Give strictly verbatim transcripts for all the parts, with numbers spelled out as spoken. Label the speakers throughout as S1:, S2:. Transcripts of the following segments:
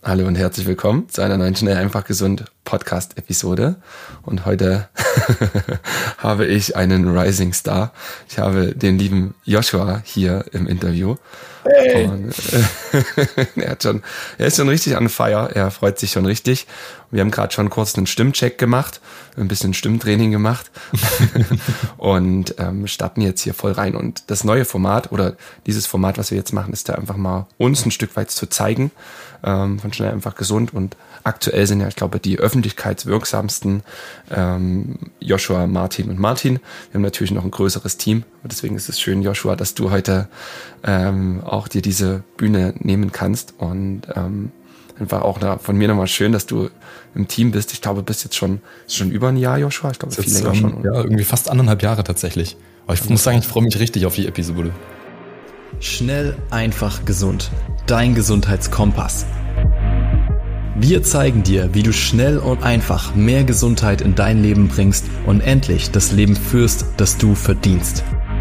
S1: Hallo und herzlich willkommen zu einer neuen Schnell einfach gesund Podcast-Episode. Und heute habe ich einen Rising Star. Ich habe den lieben Joshua hier im Interview. Hey. Und, äh, er, hat schon, er ist schon richtig on fire. Er freut sich schon richtig. Wir haben gerade schon kurz einen Stimmcheck gemacht, ein bisschen Stimmtraining gemacht und ähm, starten jetzt hier voll rein. Und das neue Format oder dieses Format, was wir jetzt machen, ist da einfach mal uns ein Stück weit zu zeigen, ähm, von Schnell einfach gesund. Und aktuell sind ja, ich glaube, die öffentlichkeitswirksamsten ähm, Joshua, Martin und Martin. Wir haben natürlich noch ein größeres Team. Und deswegen ist es schön, Joshua, dass du heute ähm, auch dir diese Bühne nehmen kannst. Und ähm, einfach auch da von mir nochmal schön, dass du im Team bist. Ich glaube, du bist jetzt schon, schon über ein Jahr, Joshua. Ich glaube, viel
S2: jetzt,
S1: länger
S2: ähm,
S1: schon.
S2: Ja, irgendwie fast anderthalb Jahre tatsächlich. Aber ich muss sagen, ich freue mich richtig auf die Episode.
S3: Schnell, einfach, gesund. Dein Gesundheitskompass. Wir zeigen dir, wie du schnell und einfach mehr Gesundheit in dein Leben bringst und endlich das Leben führst, das du verdienst.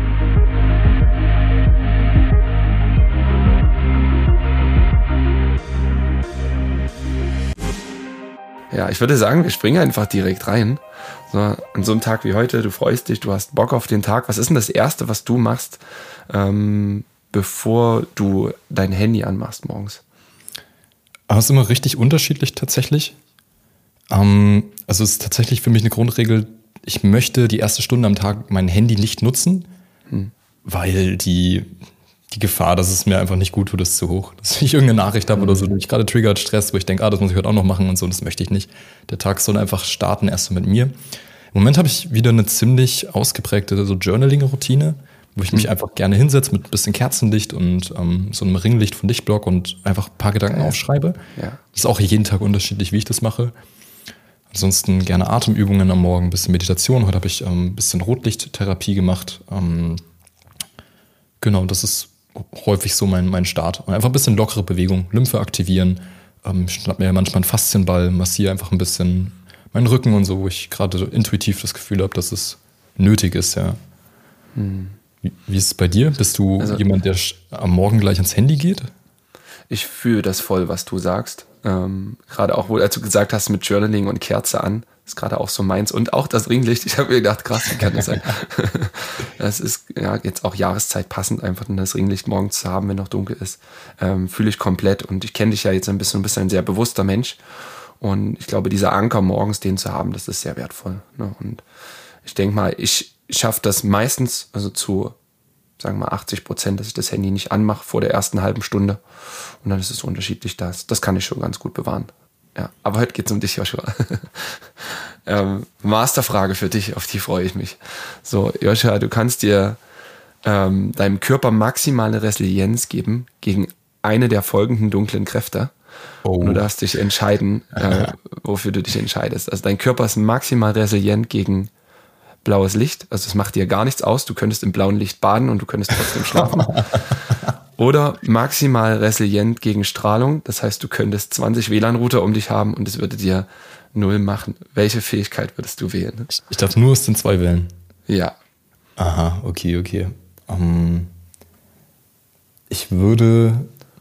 S1: Ja, ich würde sagen, wir springen einfach direkt rein. So, an so einem Tag wie heute, du freust dich, du hast Bock auf den Tag. Was ist denn das Erste, was du machst, ähm, bevor du dein Handy anmachst morgens?
S2: Aber es ist immer richtig unterschiedlich tatsächlich. Ähm, also es ist tatsächlich für mich eine Grundregel, ich möchte die erste Stunde am Tag mein Handy nicht nutzen, hm. weil die, die Gefahr, dass es mir einfach nicht gut tut, ist zu hoch. Dass ich irgendeine Nachricht habe hm. oder so, die mich gerade triggert, Stress, wo ich denke, ah, das muss ich heute auch noch machen und so, das möchte ich nicht. Der Tag soll einfach starten erst so mit mir. Im Moment habe ich wieder eine ziemlich ausgeprägte so Journaling-Routine, wo ich mich mhm. einfach gerne hinsetze mit ein bisschen Kerzenlicht und ähm, so einem Ringlicht von Lichtblock und einfach ein paar Gedanken ja. aufschreibe. Ja. Das ist auch jeden Tag unterschiedlich, wie ich das mache. Ansonsten gerne Atemübungen am Morgen, ein bisschen Meditation. Heute habe ich ähm, ein bisschen Rotlichttherapie gemacht. Ähm, genau, das ist häufig so mein, mein Start. Und einfach ein bisschen lockere Bewegung, Lymphe aktivieren. Ähm, ich schnapp mir manchmal einen Faszienball, massiere einfach ein bisschen meinen Rücken und so, wo ich gerade intuitiv das Gefühl habe, dass es nötig ist, ja. Hm. Wie ist es bei dir? Bist du also, jemand, der am Morgen gleich ans Handy geht?
S1: Ich fühle das voll, was du sagst. Ähm, gerade auch, wo als du gesagt hast, mit Journaling und Kerze an, ist gerade auch so meins. Und auch das Ringlicht. Ich habe mir gedacht, krass, wie kann das sein? Das ist ja jetzt auch Jahreszeit passend, einfach das Ringlicht morgens zu haben, wenn noch dunkel ist. Ähm, fühle ich komplett. Und ich kenne dich ja jetzt ein bisschen, du bist ein sehr bewusster Mensch. Und ich glaube, dieser Anker morgens, den zu haben, das ist sehr wertvoll. Ne? Und ich denke mal, ich schaffe das meistens, also zu, sagen wir mal, achtzig Prozent, dass ich das Handy nicht anmache vor der ersten halben Stunde. Und dann ist es unterschiedlich. Das, das kann ich schon ganz gut bewahren. Ja, aber heute geht es um dich, Joshua. ähm, Masterfrage für dich, auf die freue ich mich. So, Joshua, du kannst dir ähm, deinem Körper maximale Resilienz geben gegen eine der folgenden dunklen Kräfte. Oh. Und du darfst dich entscheiden, äh, wofür du dich entscheidest. Also dein Körper ist maximal resilient gegen blaues Licht, also es macht dir gar nichts aus, du könntest im blauen Licht baden und du könntest trotzdem schlafen. Oder maximal resilient gegen Strahlung, das heißt, du könntest zwanzig W L A N-Router um dich haben und es würde dir null machen. Welche Fähigkeit würdest du wählen?
S2: Ich, ich dachte nur, es sind zwei Wellen.
S1: Ja.
S2: Aha, okay, okay. Um, ich würde,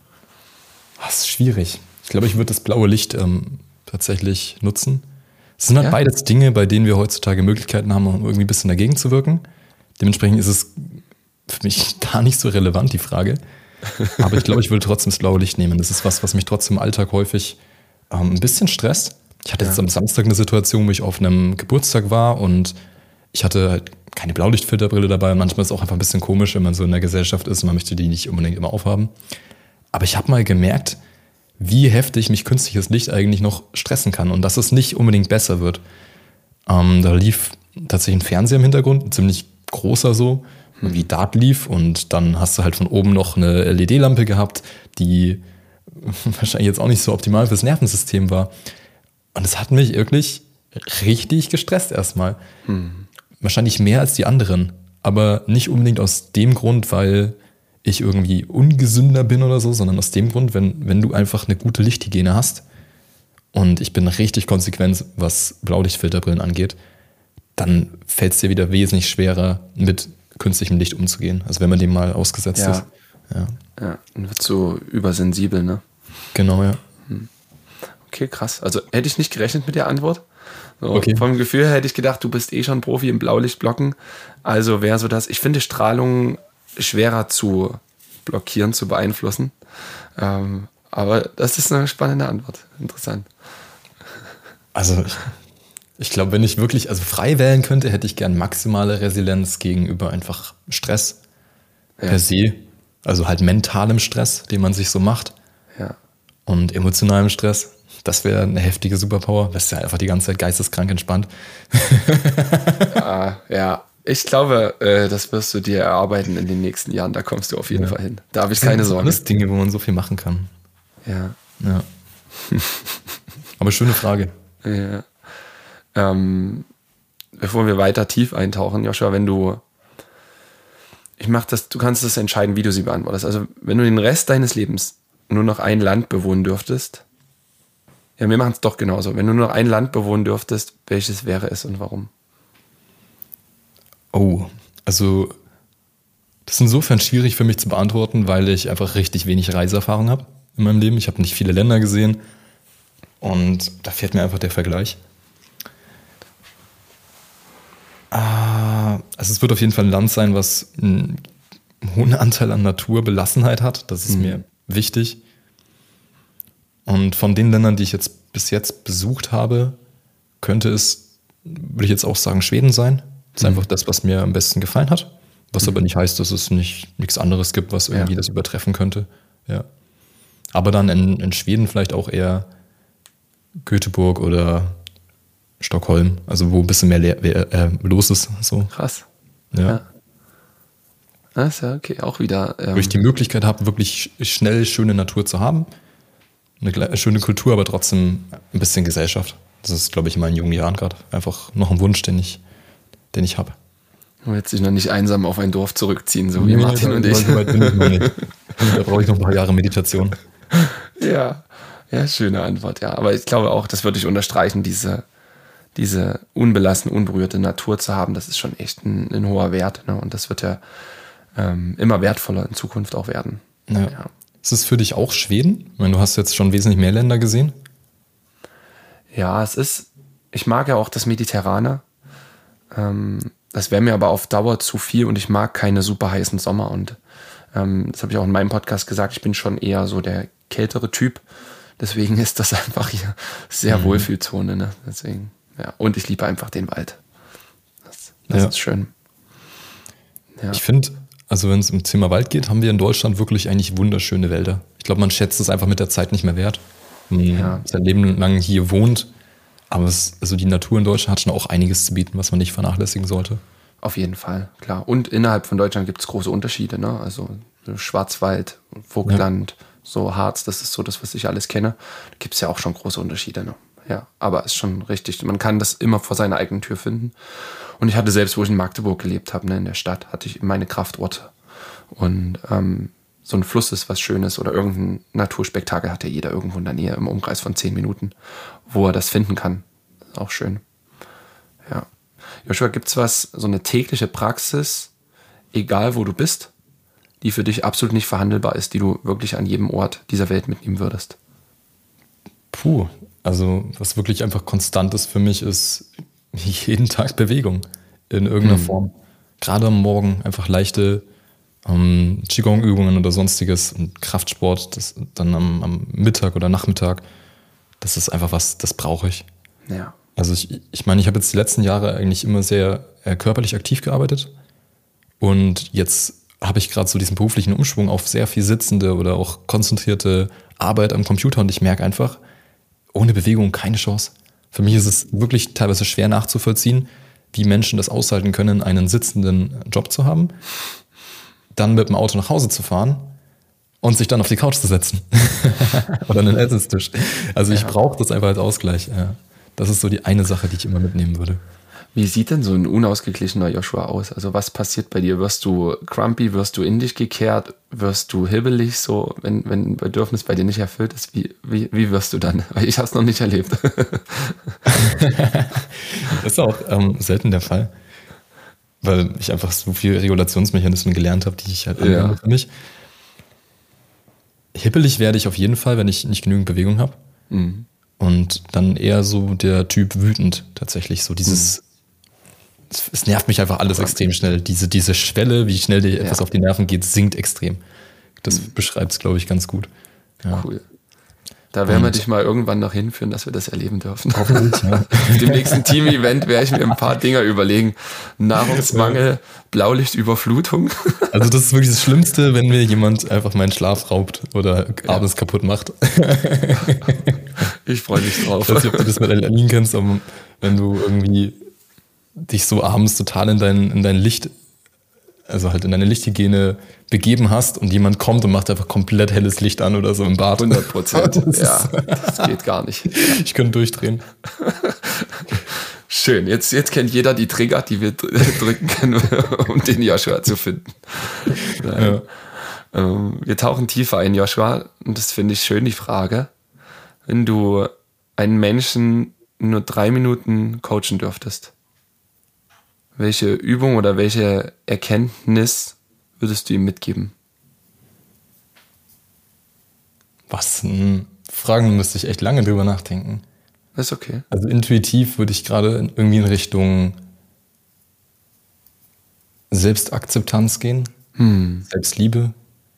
S2: das ist schwierig. Ich glaube, ich würde das blaue Licht ähm, tatsächlich nutzen. Es sind halt ja. beides Dinge, bei denen wir heutzutage Möglichkeiten haben, um irgendwie ein bisschen dagegen zu wirken. Dementsprechend ist es für mich gar nicht so relevant, die Frage. Aber ich glaube, ich würde trotzdem das blaue Licht nehmen. Das ist was, was mich trotzdem im Alltag häufig ähm, ein bisschen stresst. Ich hatte ja. jetzt am Samstag eine Situation, wo ich auf einem Geburtstag war und ich hatte halt keine Blaulichtfilterbrille dabei. Und manchmal ist es auch einfach ein bisschen komisch, wenn man so in der Gesellschaft ist und man möchte die nicht unbedingt immer aufhaben. Aber ich habe mal gemerkt, wie heftig mich künstliches Licht eigentlich noch stressen kann und dass es nicht unbedingt besser wird. Ähm, da lief tatsächlich ein Fernseher im Hintergrund, ein ziemlich großer so, hm. wie Dart lief und dann hast du halt von oben noch eine L E D-Lampe gehabt, die wahrscheinlich jetzt auch nicht so optimal fürs Nervensystem war. Und es hat mich wirklich richtig gestresst erstmal. Hm. Wahrscheinlich mehr als die anderen, aber nicht unbedingt aus dem Grund, weil ich irgendwie ungesünder bin oder so, sondern aus dem Grund, wenn, wenn du einfach eine gute Lichthygiene hast und ich bin richtig konsequent, was Blaulichtfilterbrillen angeht, dann fällt es dir wieder wesentlich schwerer, mit künstlichem Licht umzugehen, also wenn man dem mal ausgesetzt
S1: ja.
S2: ist.
S1: Ja, ja, dann wird so übersensibel, ne?
S2: Genau, ja. Hm.
S1: okay, krass. Also hätte ich nicht gerechnet mit der Antwort. So,
S2: Okay.
S1: Vom Gefühl her hätte ich gedacht, du bist eh schon Profi im Blaulichtblocken. Also wäre so das, ich finde Strahlung schwerer zu blockieren, zu beeinflussen. Ähm, aber das ist eine spannende Antwort. Interessant.
S2: Also ich, ich glaube, wenn ich wirklich also frei wählen könnte, hätte ich gern maximale Resilienz gegenüber einfach Stress
S1: Ja.
S2: per se. Also halt mentalem Stress, den man sich so macht.
S1: Ja.
S2: Und emotionalem Stress. Das wäre eine heftige Superpower. Das ist ja einfach die ganze Zeit geisteskrank entspannt.
S1: Ah, ja. Ich glaube, äh, das wirst du dir erarbeiten in den nächsten Jahren. Da kommst du auf jeden
S2: Ja.
S1: Fall hin. Da habe ich keine
S2: Das sind
S1: Sorge.
S2: alles Dinge, wo man so viel machen kann.
S1: Ja.
S2: Ja. Aber schöne Frage.
S1: Ja. Ähm, bevor wir weiter tief eintauchen, Joshua, wenn du, ich mach das, du kannst das entscheiden, wie du sie beantwortest. Also, wenn du den Rest deines Lebens nur noch ein Land bewohnen dürftest, ja, wir machen es doch genauso. Wenn du nur noch ein Land bewohnen dürftest, welches wäre es und warum?
S2: Oh, also das ist insofern schwierig für mich zu beantworten, weil ich einfach richtig wenig Reiseerfahrung habe in meinem Leben. Ich habe nicht viele Länder gesehen und da fehlt mir einfach der Vergleich. Ah, also es wird auf jeden Fall ein Land sein, was einen hohen Anteil an Naturbelassenheit hat. Das ist mir wichtig. Und von den Ländern, die ich jetzt bis jetzt besucht habe, könnte es, würde ich jetzt auch sagen, Schweden sein. Das ist einfach das, was mir am besten gefallen hat. Was aber nicht heißt, dass es nicht nichts anderes gibt, was irgendwie
S1: Ja.
S2: das übertreffen könnte. Ja. Aber dann in, in Schweden vielleicht auch eher Göteborg oder Stockholm, also wo ein bisschen mehr leer, äh, los ist. So.
S1: Krass.
S2: Ja.
S1: Ja. Das ist ja okay. Auch wieder. Ähm,
S2: Wo ich die Möglichkeit habe, wirklich sch- schnell schöne Natur zu haben. Eine gle- schöne Kultur, aber trotzdem ein bisschen Gesellschaft. Das ist, glaube ich, in meinen jungen Jahren gerade einfach noch ein Wunsch, den ich, den ich habe.
S1: Du willst dich noch nicht einsam auf ein Dorf zurückziehen, so wie Martin und ich.
S2: So weit bin ich noch nicht. Da brauche ich noch ein paar Jahre Meditation.
S1: Ja, ja, schöne Antwort, ja. Aber ich glaube auch, das würde ich unterstreichen, diese, diese unbelassene, unberührte Natur zu haben, das ist schon echt ein, ein hoher Wert. Ne? Und das wird ja ähm, immer wertvoller in Zukunft auch werden.
S2: Ja.
S1: Ja.
S2: Ist es für dich auch Schweden? Ich meine, du hast jetzt schon wesentlich mehr Länder gesehen.
S1: Ja, es ist, ich mag ja auch das Mediterrane. Ähm, das wäre mir aber auf Dauer zu viel und ich mag keine super heißen Sommer. Und ähm, das habe ich auch in meinem Podcast gesagt, ich bin schon eher so der kältere Typ. Deswegen ist das einfach hier sehr Wohlfühlzone. Ne? Deswegen, ja. Und ich liebe einfach den Wald. Das, das
S2: Ja.
S1: ist schön. Ja.
S2: Ich finde, also wenn es um Thema Wald geht, haben wir in Deutschland wirklich eigentlich wunderschöne Wälder. Ich glaube, man schätzt es einfach mit der Zeit nicht mehr wert. Man
S1: Ja.
S2: sein Leben lang hier wohnt. Aber es, also die Natur in Deutschland hat schon auch einiges zu bieten, was man nicht vernachlässigen sollte.
S1: Auf jeden Fall, klar. Und innerhalb von Deutschland gibt es große Unterschiede. Ne? Also Schwarzwald, Vogtland, so Harz, das ist so das, was ich alles kenne. Da gibt es ja auch schon große Unterschiede. Ne? Ja, aber ist schon richtig. Man kann das immer vor seiner eigenen Tür finden. Und ich hatte selbst, wo ich in Magdeburg gelebt habe, ne, in der Stadt, hatte ich meine Kraftorte. Und ähm, so ein Fluss ist was Schönes oder irgendein Naturspektakel hat ja jeder irgendwo in der Nähe im Umkreis von zehn Minuten, wo er das finden kann. Ist auch schön. Ja. Joshua, gibt's was, so eine tägliche Praxis, egal wo du bist, die für dich absolut nicht verhandelbar ist, die du wirklich an jedem Ort dieser Welt mitnehmen würdest?
S2: Puh, also was wirklich einfach konstant ist für mich, ist jeden Tag Bewegung in irgendeiner Form. Gerade am Morgen einfach leichte ähm, Qigong-Übungen oder sonstiges und Kraftsport, das dann am, am Mittag oder Nachmittag. Das ist einfach was, das brauche ich.
S1: Ja.
S2: Also ich, ich meine, ich habe jetzt die letzten Jahre eigentlich immer sehr äh, körperlich aktiv gearbeitet und jetzt habe ich gerade so diesen beruflichen Umschwung auf sehr viel sitzende oder auch konzentrierte Arbeit am Computer und ich merke einfach, ohne Bewegung keine Chance. Für mich ist es wirklich teilweise schwer nachzuvollziehen, wie Menschen das aushalten können, einen sitzenden Job zu haben, dann mit dem Auto nach Hause zu fahren und sich dann auf die Couch zu setzen oder an den Essenstisch. Also ich
S1: Ja.
S2: brauche das einfach als Ausgleich. Ja. Das ist so die eine Sache, die ich immer mitnehmen würde.
S1: Wie sieht denn so ein unausgeglichener Joshua aus? Also was passiert bei dir? Wirst du grumpy, wirst du in dich gekehrt, wirst du hibbelig, so wenn, wenn ein Bedürfnis bei dir nicht erfüllt ist? Wie, wie, wie wirst du dann? Weil ich habe es noch nicht erlebt.
S2: Das ist auch ähm, selten der Fall, weil ich einfach so viele Regulationsmechanismen gelernt habe, die ich halt anwende
S1: Ja.
S2: für mich. Hibbelig werde ich auf jeden Fall, wenn ich nicht genügend Bewegung habe.
S1: Mhm.
S2: Und dann eher so der Typ wütend tatsächlich. So dieses, es, es nervt mich einfach alles extrem schnell. Diese, diese Schwelle, wie schnell dir etwas
S1: Ja.
S2: auf die Nerven geht, sinkt extrem. Das beschreibt es, glaube ich, ganz gut. Ja.
S1: Cool. Da werden wir
S2: Und-
S1: dich mal irgendwann noch hinführen, dass wir das erleben dürfen.
S2: Hoffentlich, ja.
S1: Auf dem nächsten Team-Event werde ich mir ein paar Dinger überlegen. Nahrungsmangel, Blaulichtüberflutung.
S2: Also das ist wirklich das Schlimmste, wenn mir jemand einfach meinen Schlaf raubt oder abends kaputt macht.
S1: Ich freue mich drauf.
S2: Ich weiß nicht, ob du das mit Aline kennst, aber wenn du irgendwie dich so abends total in dein, in dein Licht, also halt in deine Lichthygiene begeben hast und jemand kommt und macht einfach komplett helles Licht an oder so im Bad.
S1: hundert Prozent.
S2: Das
S1: Ja,
S2: ist-
S1: das geht gar nicht.
S2: Ich könnte durchdrehen.
S1: Schön. Jetzt, jetzt kennt jeder die Trigger, die wir dr- drücken können, um den Joshua zu finden.
S2: Ja.
S1: Ähm, Wir tauchen tiefer ein, Joshua. Und das finde ich schön, die Frage. Wenn du einen Menschen nur drei Minuten coachen dürftest, welche Übung oder welche Erkenntnis würdest du ihm mitgeben?
S2: Was? Hm, Fragen müsste ich echt lange drüber nachdenken.
S1: Das ist okay.
S2: Also intuitiv würde ich gerade in- irgendwie in Richtung Selbstakzeptanz gehen, Selbstliebe.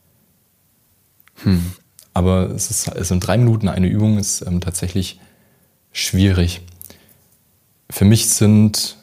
S2: Aber es ist also in drei Minuten eine Übung ist ähm, tatsächlich schwierig. Für mich sind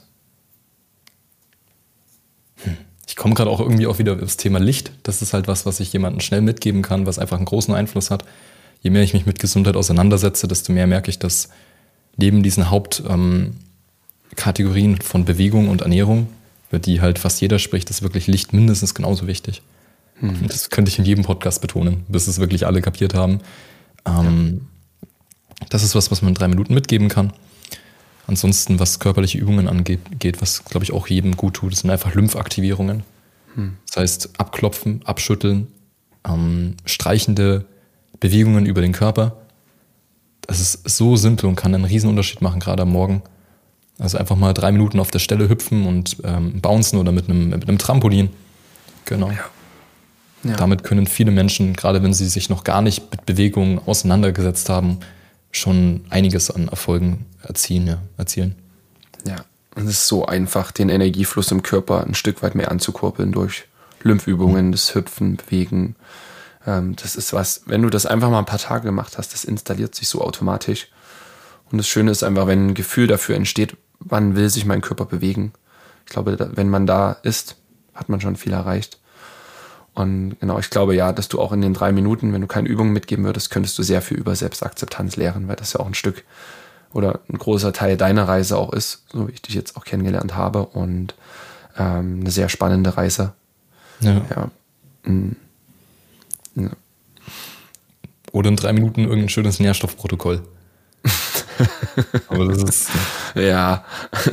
S2: hm, ich komme gerade auch irgendwie auch wieder auf das Thema Licht. Das ist halt was, was ich jemandem schnell mitgeben kann, was einfach einen großen Einfluss hat. Je mehr ich mich mit Gesundheit auseinandersetze, desto mehr merke ich, dass neben diesen Hauptkategorien ähm, Kategorien von Bewegung und Ernährung, über die halt fast jeder spricht, ist wirklich Licht mindestens genauso wichtig. Und das könnte ich in jedem Podcast betonen, bis es wirklich alle kapiert haben. Ähm, Das ist was, was man in drei Minuten mitgeben kann. Ansonsten, was körperliche Übungen angeht, geht, was, glaube ich, auch jedem gut tut, das sind einfach Lymphaktivierungen. Das heißt, abklopfen, abschütteln, ähm, streichende Bewegungen über den Körper. Das ist so simpel und kann einen riesen Unterschied machen, gerade am Morgen. Also einfach mal drei Minuten auf der Stelle hüpfen und ähm, bouncen oder mit einem, mit einem Trampolin. Genau.
S1: Ja.
S2: Damit können viele Menschen, gerade wenn sie sich noch gar nicht mit Bewegungen auseinandergesetzt haben, schon einiges an Erfolgen erzielen. Ja, erzielen.
S1: Ja, und es ist so einfach, den Energiefluss im Körper ein Stück weit mehr anzukurbeln durch Lympfübungen, das Hüpfen, Bewegen. Ähm, das ist was, wenn du das einfach mal ein paar Tage gemacht hast, das installiert sich so automatisch. Und das Schöne ist einfach, wenn ein Gefühl dafür entsteht, wann will sich mein Körper bewegen. Ich glaube, da, wenn man da ist, hat man schon viel erreicht. Und genau, ich glaube ja, dass du auch in den drei Minuten, wenn du keine Übungen mitgeben würdest, könntest du sehr viel über Selbstakzeptanz lernen, weil das ja auch ein Stück oder ein großer Teil deiner Reise auch ist, so wie ich dich jetzt auch kennengelernt habe, und ähm, eine sehr spannende Reise.
S2: Ja.
S1: Ja. Mm. Ja.
S2: Oder in drei Minuten irgendein schönes Nährstoffprotokoll. Aber das ist.
S1: Ja.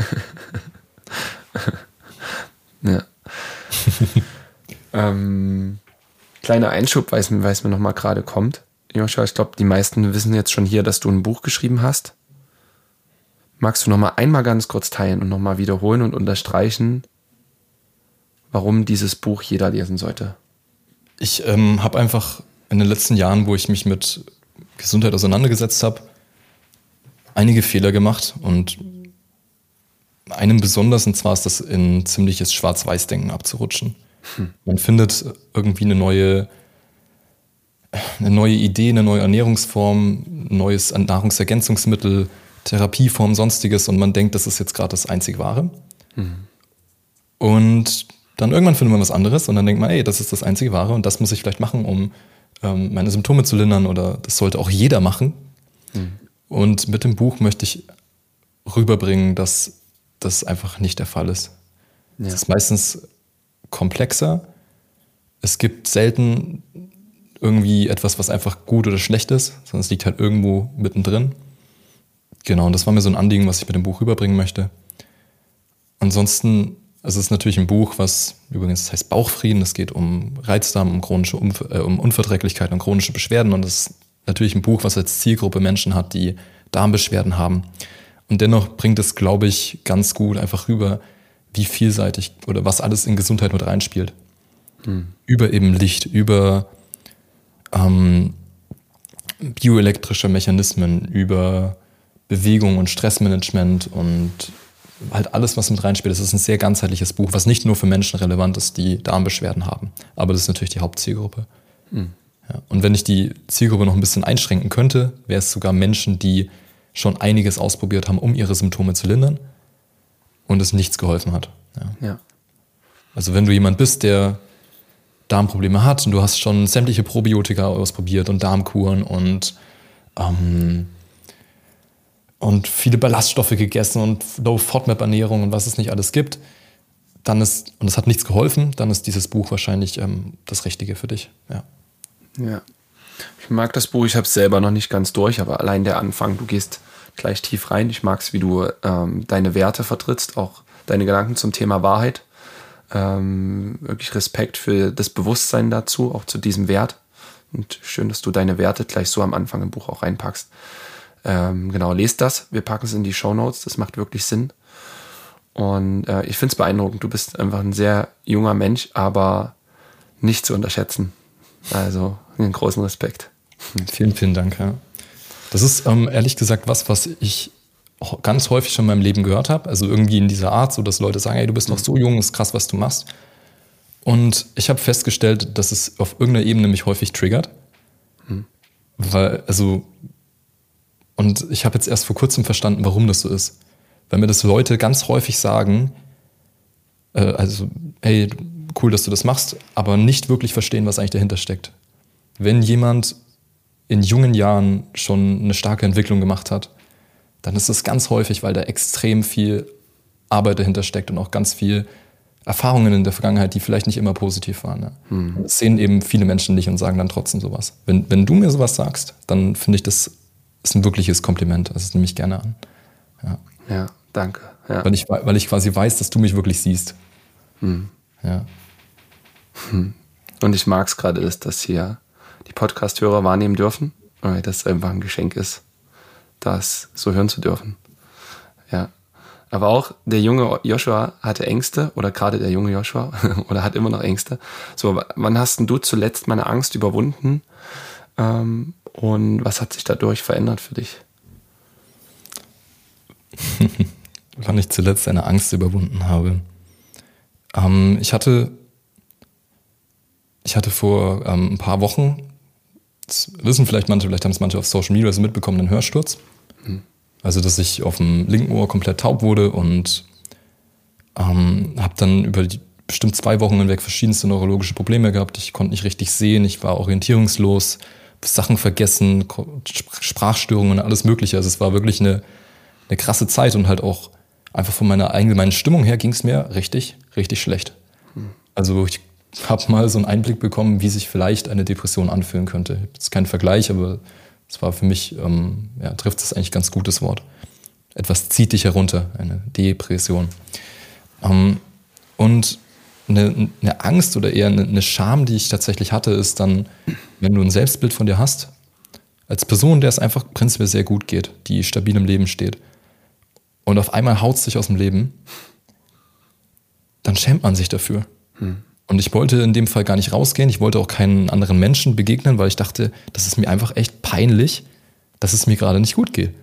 S1: Ja. ähm, kleiner Einschub, weil es mir, weil es mir nochmal gerade kommt. Joshua, ich glaube, die meisten wissen jetzt schon hier, dass du ein Buch geschrieben hast. Magst du nochmal einmal ganz kurz teilen und nochmal wiederholen und unterstreichen, warum dieses Buch jeder lesen sollte?
S2: Ich ähm, habe einfach in den letzten Jahren, wo ich mich mit Gesundheit auseinandergesetzt habe, einige Fehler gemacht und einen besonders, und zwar ist das in ziemliches Schwarz-Weiß-Denken abzurutschen. Hm. Man findet irgendwie eine neue, eine neue Idee, eine neue Ernährungsform, ein neues Nahrungsergänzungsmittel, Therapieform, sonstiges, und man denkt, das ist jetzt gerade das einzig Wahre. Hm. Und dann irgendwann findet man was anderes und dann denkt man, ey, das ist das einzige Wahre und das muss ich vielleicht machen, um ähm, meine Symptome zu lindern, oder das sollte auch jeder machen. Hm. Und mit dem Buch möchte ich rüberbringen, dass das einfach nicht der Fall ist. Ja. Es ist meistens komplexer. Es gibt selten irgendwie etwas, was einfach gut oder schlecht ist, sondern es liegt halt irgendwo mittendrin. Genau, und das war mir so ein Anliegen, was ich mit dem Buch rüberbringen möchte. Ansonsten, es ist natürlich ein Buch, was übrigens das heißt Bauchfrieden. Es geht um Reizdarm, um chronische Unver- äh, um Unverträglichkeit und chronische Beschwerden. Und es ist natürlich ein Buch, was als Zielgruppe Menschen hat, die Darmbeschwerden haben. Und dennoch bringt es, glaube ich, ganz gut einfach rüber, wie vielseitig oder was alles in Gesundheit mit reinspielt. Hm. Über eben Licht, über ähm, bioelektrische Mechanismen, über Bewegung und Stressmanagement und halt alles, was mit reinspielt. Das ist ein sehr ganzheitliches Buch, was nicht nur für Menschen relevant ist, die Darmbeschwerden haben. Aber das ist natürlich die Hauptzielgruppe. Mhm. Ja, und wenn ich die Zielgruppe noch ein bisschen einschränken könnte, wäre es sogar Menschen, die schon einiges ausprobiert haben, um ihre Symptome zu lindern und es nichts geholfen hat. Ja. Ja. Also wenn du jemand bist, der Darmprobleme hat und du hast schon sämtliche Probiotika ausprobiert und Darmkuren und ähm, und viele Ballaststoffe gegessen und Low-FODMAP-Ernährung und was es nicht alles gibt, dann ist, und es hat nichts geholfen, dann ist dieses Buch wahrscheinlich ähm, das Richtige für dich. Ja.
S1: Ja. Ich mag das Buch, ich habe es selber noch nicht ganz durch, aber allein der Anfang, du gehst gleich tief rein. Ich mag es, wie du ähm, deine Werte vertrittst, auch deine Gedanken zum Thema Wahrheit. Ähm, wirklich Respekt für das Bewusstsein dazu, auch zu diesem Wert. Und schön, dass du deine Werte gleich so am Anfang im Buch auch reinpackst. Ähm, genau, lest das. Wir packen es in die Shownotes. Das macht wirklich Sinn. Und äh, ich finde es beeindruckend. Du bist einfach ein sehr junger Mensch, aber nicht zu unterschätzen. Also einen großen Respekt.
S2: Vielen, vielen Dank. Ja. Das ist ähm, ehrlich gesagt was, was ich ganz häufig schon in meinem Leben gehört habe. Also irgendwie in dieser Art, so dass Leute sagen, hey, du bist noch so jung, ist krass, was du machst. Und ich habe festgestellt, dass es auf irgendeiner Ebene mich häufig triggert. Hm. Weil, also Und ich habe jetzt erst vor kurzem verstanden, warum das so ist. Weil mir das Leute ganz häufig sagen, äh, also, hey, cool, dass du das machst, aber nicht wirklich verstehen, was eigentlich dahinter steckt. Wenn jemand in jungen Jahren schon eine starke Entwicklung gemacht hat, dann ist das ganz häufig, weil da extrem viel Arbeit dahinter steckt und auch ganz viel Erfahrungen in der Vergangenheit, die vielleicht nicht immer positiv waren. Ja. Hm. Das sehen eben viele Menschen nicht und sagen dann trotzdem sowas. Wenn, wenn du mir sowas sagst, dann finde ich das ist ein wirkliches Kompliment. Das nehme ich gerne an. Ja,
S1: ja danke. Ja.
S2: Weil, ich, weil ich quasi weiß, dass du mich wirklich siehst. Hm. Ja.
S1: Hm. Und ich mag es gerade, dass das hier die Podcast-Hörer wahrnehmen dürfen, weil das einfach ein Geschenk ist, das so hören zu dürfen. Ja. Aber auch der junge Joshua hatte Ängste, oder gerade der junge Joshua, oder hat immer noch Ängste. So, wann hast denn du zuletzt meine Angst überwunden? Ähm, Und was hat sich dadurch verändert für dich?
S2: Wann ich zuletzt eine Angst überwunden habe. Ähm, ich hatte, ich hatte vor ähm, ein paar Wochen, das wissen vielleicht manche, vielleicht haben es manche auf Social Media so mitbekommen, einen Hörsturz. Hm. Also, dass ich auf dem linken Ohr komplett taub wurde und ähm, habe dann über die bestimmt zwei Wochen hinweg verschiedenste neurologische Probleme gehabt. Ich konnte nicht richtig sehen, ich war orientierungslos, Sachen vergessen, Sprachstörungen und alles Mögliche. Also es war wirklich eine, eine krasse Zeit und halt auch einfach von meiner allgemeinen Stimmung her ging es mir richtig, richtig schlecht. Hm. Also ich habe mal so einen Einblick bekommen, wie sich vielleicht eine Depression anfühlen könnte. Das ist kein Vergleich, aber es war für mich, ähm, ja, trifft es eigentlich ganz gutes Wort. Etwas zieht dich herunter, eine Depression. Ähm, und Eine, eine Angst oder eher eine, eine Scham, die ich tatsächlich hatte, ist dann, wenn du ein Selbstbild von dir hast, als Person, der es einfach prinzipiell sehr gut geht, die stabil im Leben steht und auf einmal haut es dich aus dem Leben, dann schämt man sich dafür. Hm. Und ich wollte in dem Fall gar nicht rausgehen, ich wollte auch keinen anderen Menschen begegnen, weil ich dachte, das ist mir einfach echt peinlich, dass es mir gerade nicht gut geht.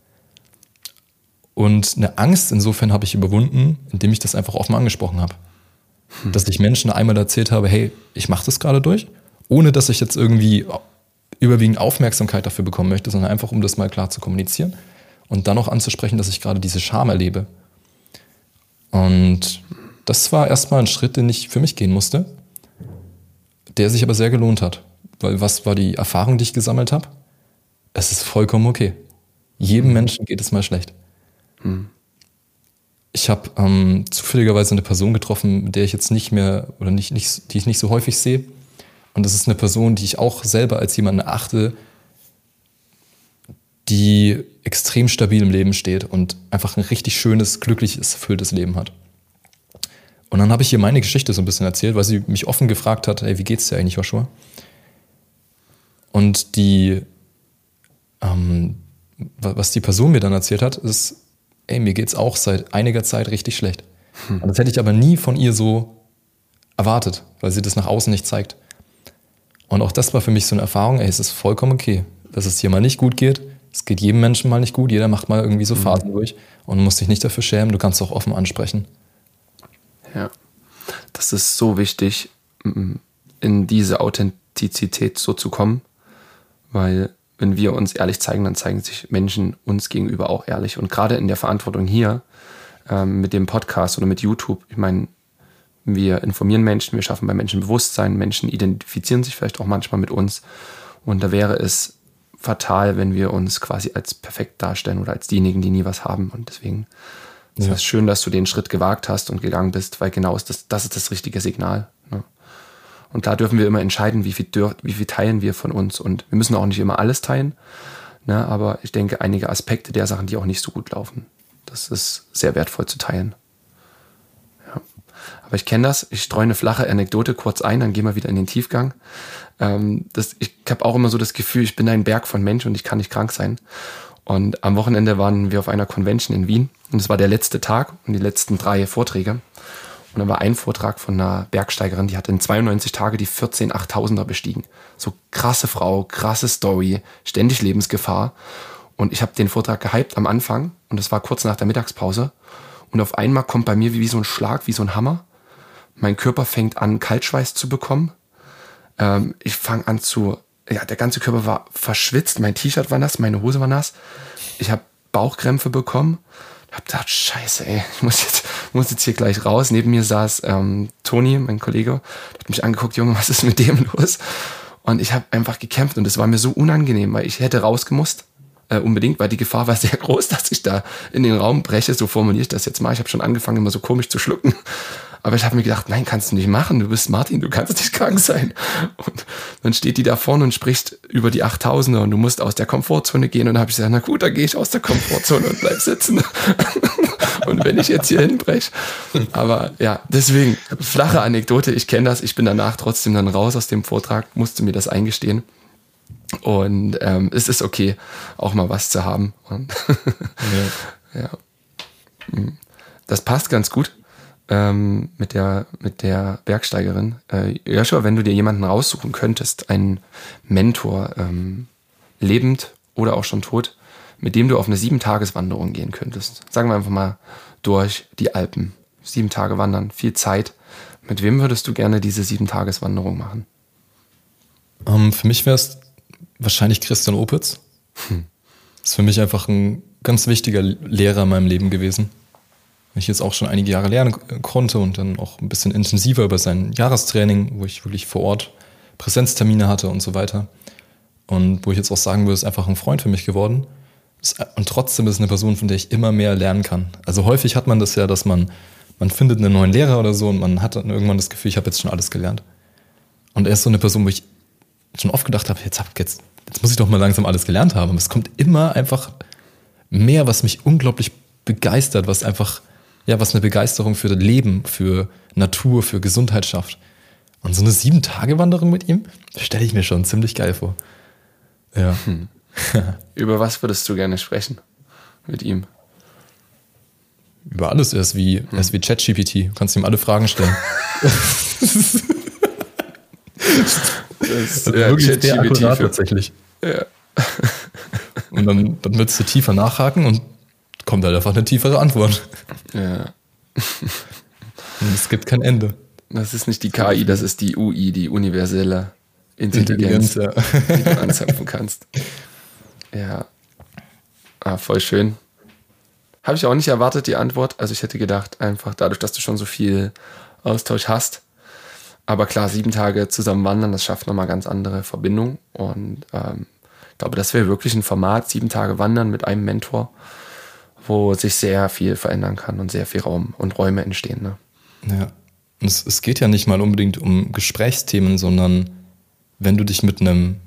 S2: Und eine Angst insofern habe ich überwunden, indem ich das einfach offen angesprochen habe. Hm. Dass ich Menschen einmal erzählt habe, hey, ich mache das gerade durch, ohne dass ich jetzt irgendwie überwiegend Aufmerksamkeit dafür bekommen möchte, sondern einfach, um das mal klar zu kommunizieren und dann auch anzusprechen, dass ich gerade diese Scham erlebe. Und das war erstmal ein Schritt, den ich für mich gehen musste, der sich aber sehr gelohnt hat. Weil was war die Erfahrung, die ich gesammelt habe? Es ist vollkommen okay. Jedem hm. Menschen geht es mal schlecht. Hm. Ich habe ähm, zufälligerweise eine Person getroffen, mit der ich jetzt nicht mehr, oder nicht, nicht, die ich nicht so häufig sehe. Und das ist eine Person, die ich auch selber als jemanden erachte, die extrem stabil im Leben steht und einfach ein richtig schönes, glückliches, erfülltes Leben hat. Und dann habe ich ihr meine Geschichte so ein bisschen erzählt, weil sie mich offen gefragt hat, hey, wie geht's dir eigentlich, Joshua? Und die, ähm, was die Person mir dann erzählt hat, ist, ey, mir geht's auch seit einiger Zeit richtig schlecht. Hm. Und das hätte ich aber nie von ihr so erwartet, weil sie das nach außen nicht zeigt. Und auch das war für mich so eine Erfahrung, ey, es ist vollkommen okay. dass es dir mal nicht gut geht. Es geht jedem Menschen mal nicht gut. Jeder macht mal irgendwie so mhm. Phasen durch und du musst dich nicht dafür schämen. Du kannst auch offen ansprechen.
S1: Ja, das ist so wichtig, in diese Authentizität so zu kommen, weil wenn wir uns ehrlich zeigen, dann zeigen sich Menschen uns gegenüber auch ehrlich. Und gerade in der Verantwortung hier ähm, mit dem Podcast oder mit YouTube, ich meine, wir informieren Menschen, wir schaffen bei Menschen Bewusstsein, Menschen identifizieren sich vielleicht auch manchmal mit uns. Und da wäre es fatal, wenn wir uns quasi als perfekt darstellen oder als diejenigen, die nie was haben. Und deswegen ist
S2: ja.
S1: es schön, dass du den Schritt gewagt hast und gegangen bist, weil genau ist das, das ist das richtige Signal. Ne? Und da dürfen wir immer entscheiden, wie viel, dür- wie viel teilen wir von uns. Und wir müssen auch nicht immer alles teilen. Ne? Aber ich denke, einige Aspekte der Sachen, die auch nicht so gut laufen, das ist sehr wertvoll zu teilen. Ja. Aber ich kenne das. Ich streue eine flache Anekdote kurz ein, dann gehen wir wieder in den Tiefgang. Ähm, das, ich habe auch immer so das Gefühl, ich bin ein Berg von Mensch und ich kann nicht krank sein. Und am Wochenende waren wir auf einer Convention in Wien. Und es war der letzte Tag und die letzten drei Vorträge. Und dann war ein Vortrag von einer Bergsteigerin, die hat in zweiundneunzig Tagen die vierzehn achttausender bestiegen. So krasse Frau, krasse Story, ständig Lebensgefahr. Und ich habe den Vortrag gehypt am Anfang und das war kurz nach der Mittagspause. Und auf einmal kommt bei mir wie, wie so ein Schlag, wie so ein Hammer. Mein Körper fängt an, Kaltschweiß zu bekommen. Ähm, ich fange an zu, ja, der ganze Körper war verschwitzt. Mein T-Shirt war nass, meine Hose war nass. Ich habe Bauchkrämpfe bekommen. Hab gedacht, scheiße, ey, ich muss jetzt, muss jetzt hier gleich raus. Neben mir saß ähm, Toni, mein Kollege, der hat mich angeguckt, Junge, was ist mit dem los? Und ich habe einfach gekämpft und es war mir so unangenehm, weil ich hätte rausgemusst, äh, unbedingt, weil die Gefahr war sehr groß, dass ich da in den Raum breche, so formuliere ich das jetzt mal. Ich habe schon angefangen, immer so komisch zu schlucken. Aber ich habe mir gedacht, nein, kannst du nicht machen, du bist Martin, du kannst nicht krank sein. Und dann steht die da vorne und spricht über die achttausender und du musst aus der Komfortzone gehen. Und dann habe ich gesagt, na gut, dann gehe ich aus der Komfortzone und bleib sitzen. Und wenn ich jetzt hier hinbreche. Aber ja, deswegen, flache Anekdote, ich kenne das, ich bin danach trotzdem dann raus aus dem Vortrag, musste mir das eingestehen. Und ähm, es ist okay, auch mal was zu haben. Und ja. Ja. Das passt ganz gut. Ähm, mit der mit der Bergsteigerin. Äh, Joshua, wenn du dir jemanden raussuchen könntest, einen Mentor, ähm, lebend oder auch schon tot, mit dem du auf eine sieben-Tages-Wanderung gehen könntest. Sagen wir einfach mal durch die Alpen. Sieben Tage wandern, viel Zeit. Mit wem würdest du gerne diese sieben-Tages-Wanderung machen?
S2: Um, für mich wäre es wahrscheinlich Christian Opitz. Hm. Ist für mich einfach ein ganz wichtiger Lehrer in meinem Leben gewesen. Ich jetzt auch schon einige Jahre lernen konnte und dann auch ein bisschen intensiver über sein Jahrestraining, wo ich wirklich vor Ort Präsenztermine hatte und so weiter. Und wo ich jetzt auch sagen würde, ist einfach ein Freund für mich geworden. Und trotzdem ist es eine Person, von der ich immer mehr lernen kann. Also häufig hat man das ja, dass man, man findet einen neuen Lehrer oder so und man hat dann irgendwann das Gefühl, ich habe jetzt schon alles gelernt. Und er ist so eine Person, wo ich schon oft gedacht habe, jetzt, hab, jetzt, jetzt muss ich doch mal langsam alles gelernt haben. Und es kommt immer einfach mehr, was mich unglaublich begeistert, was einfach... Ja, was eine Begeisterung für das Leben, für Natur, für Gesundheit schafft. Und so eine Sieben-Tage-Wanderung mit ihm, das stelle ich mir schon ziemlich geil vor. Ja. Hm.
S1: Über was würdest du gerne sprechen mit ihm?
S2: Über alles. Er ist wie, hm. er ist wie ChatGPT. Du kannst ihm alle Fragen stellen. das ist ja, wirklich sehr akkurat tatsächlich. Ja. Und dann, dann willst du tiefer nachhaken und kommt halt einfach eine tiefere Antwort.
S1: Ja.
S2: Und es gibt kein Ende.
S1: Das ist nicht die K I, das ist die U I, die universelle Intelligenz, Intelligenz ja. die du anzapfen kannst. Ja. Ah, voll schön. Habe ich auch nicht erwartet, die Antwort. Also ich hätte gedacht, einfach dadurch, dass du schon so viel Austausch hast. Aber klar, sieben Tage zusammen wandern, das schafft nochmal ganz andere Verbindung. Und ähm, ich glaube, das wäre wirklich ein Format, sieben Tage wandern mit einem Mentor, wo sich sehr viel verändern kann und sehr viel Raum und Räume entstehen. Ne?
S2: Ja, und es, es geht ja nicht mal unbedingt um Gesprächsthemen, sondern wenn du dich mit einem,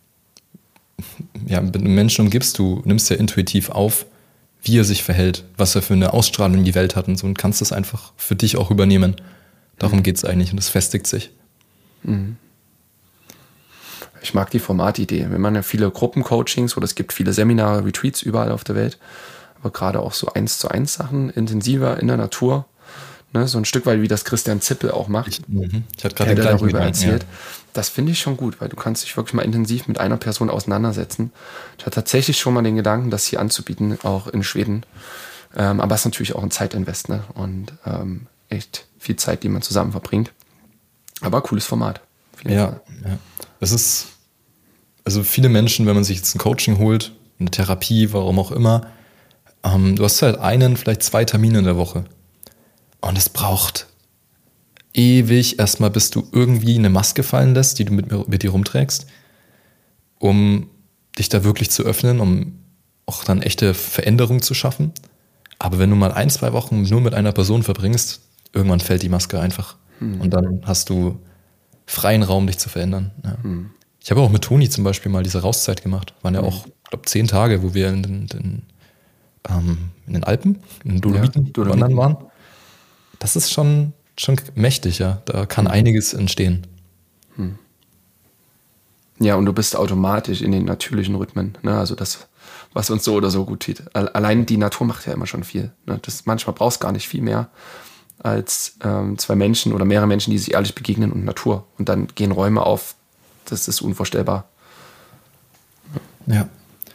S2: ja, mit einem Menschen umgibst, du nimmst ja intuitiv auf, wie er sich verhält, was er für eine Ausstrahlung in die Welt hat und so und kannst das einfach für dich auch übernehmen. Darum mhm. geht es eigentlich und es festigt sich.
S1: Mhm. Ich mag die Formatidee. Wir machen ja viele Gruppencoachings oder es gibt viele Seminare, Retreats überall auf der Welt. Aber gerade auch so eins zu eins Sachen, intensiver in der Natur, Ne, so ein Stück weit, wie das Christian Zippel auch macht.
S2: Ich, mhm. ich hatte gerade
S1: der
S2: den
S1: darüber
S2: Gedanken,
S1: erzählt.
S2: ja.
S1: Das finde ich schon gut, weil du kannst dich wirklich mal intensiv mit einer Person auseinandersetzen. Ich hatte tatsächlich schon mal den Gedanken, das hier anzubieten, auch in Schweden. Ähm, aber es ist natürlich auch ein Zeitinvest, ne? Und ähm, echt viel Zeit, die man zusammen verbringt. Aber cooles Format.
S2: Ja, ja. Es ist, also viele Menschen, wenn man sich jetzt ein Coaching holt, eine Therapie, warum auch immer, ähm, du hast halt einen, vielleicht zwei Termine in der Woche. Und es braucht ewig erstmal, bis du irgendwie eine Maske fallen lässt, die du mit, mit dir rumträgst, um dich da wirklich zu öffnen, um auch dann echte Veränderung zu schaffen. Aber wenn du mal ein, zwei Wochen nur mit einer Person verbringst, irgendwann fällt die Maske einfach. Hm. Und dann hast du freien Raum, dich zu verändern. Ja. Hm. Ich habe auch mit Toni zum Beispiel mal diese Rauszeit gemacht. Waren ja auch, ich glaube, zehn Tage, wo wir in den, den, ähm, in den Alpen, in den Dolomiten, ja, Dolomiten wandern waren. Das ist schon, schon mächtig, ja. Da kann hm. einiges entstehen.
S1: Hm. Ja, und du bist automatisch in den natürlichen Rhythmen. Ne? Also das, was uns so oder so gut tut. Allein die Natur macht ja immer schon viel. Ne? Das, manchmal brauchst du gar nicht viel mehr als ähm, zwei Menschen oder mehrere Menschen, die sich ehrlich begegnen und Natur. Und dann gehen Räume auf. Das ist unvorstellbar.
S2: Ja. ja.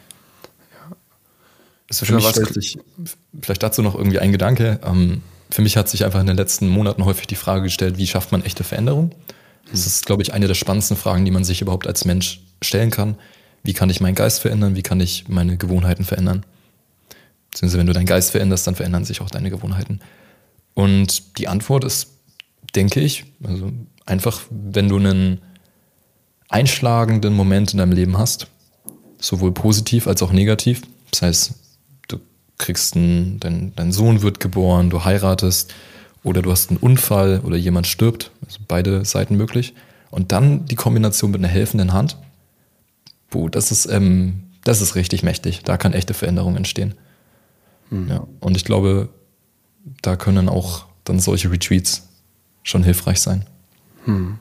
S2: Also für mich stellt sich vielleicht dazu noch irgendwie ein Gedanke. Ähm, für mich hat sich einfach in den letzten Monaten häufig die Frage gestellt, wie schafft man echte Veränderung? Das ist, glaube ich, eine der spannendsten Fragen, die man sich überhaupt als Mensch stellen kann. Wie kann ich meinen Geist verändern? Wie kann ich meine Gewohnheiten verändern? Beziehungsweise wenn du deinen Geist veränderst, dann verändern sich auch deine Gewohnheiten. Und die Antwort ist, denke ich, also einfach, wenn du einen einschlagenden Moment in deinem Leben hast, sowohl positiv als auch negativ. Das heißt, du kriegst einen, dein, dein Sohn wird geboren, du heiratest oder du hast einen Unfall oder jemand stirbt, also beide Seiten möglich. Und dann die Kombination mit einer helfenden Hand, boah, das ist, ähm, das ist richtig mächtig. Da kann echte Veränderung entstehen. Mhm. Ja, und ich glaube, da können auch dann solche Retreats schon hilfreich sein.
S1: Hm.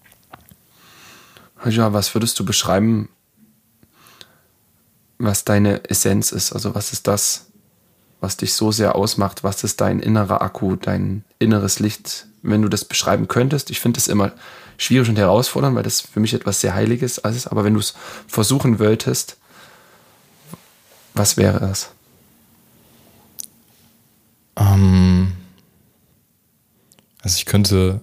S1: Ja, was würdest du beschreiben, was deine Essenz ist? Also was ist das, was dich so sehr ausmacht? Was ist dein innerer Akku, dein inneres Licht? Wenn du das beschreiben könntest, ich finde das immer schwierig und herausfordernd, weil das für mich etwas sehr Heiliges ist. Aber wenn du es versuchen wolltest, was wäre das?
S2: Ähm, also ich könnte,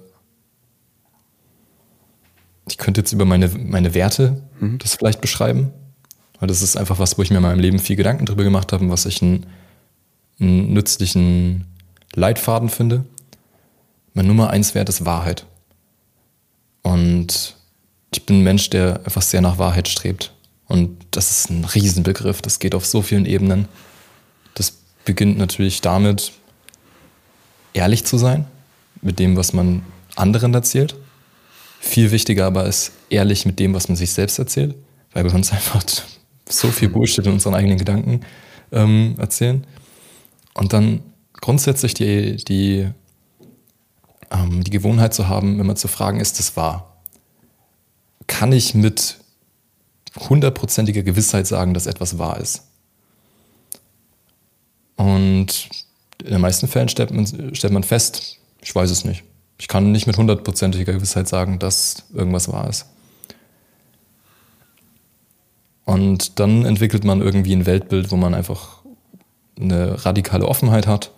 S2: ich könnte jetzt über meine, meine Werte mhm. das vielleicht beschreiben, weil das ist einfach was, wo ich mir in meinem Leben viel Gedanken drüber gemacht habe und was ich einen, einen nützlichen Leitfaden finde. Mein Nummer eins Wert ist Wahrheit. Und ich bin ein Mensch, der einfach sehr nach Wahrheit strebt. Und das ist ein Riesenbegriff, das geht auf so vielen Ebenen. Das beginnt natürlich damit, ehrlich zu sein mit dem, was man anderen erzählt. Viel wichtiger aber ist, ehrlich mit dem, was man sich selbst erzählt, weil wir uns einfach so viel Bullshit in unseren eigenen Gedanken ähm, erzählen. Und dann grundsätzlich die, die, ähm, die Gewohnheit zu haben, immer zu fragen, ist das wahr? Kann ich mit hundertprozentiger Gewissheit sagen, dass etwas wahr ist? Und in den meisten Fällen stellt man, stellt man fest, ich weiß es nicht. Ich kann nicht mit hundertprozentiger Gewissheit sagen, dass irgendwas wahr ist. Und dann entwickelt man irgendwie ein Weltbild, wo man einfach eine radikale Offenheit hat,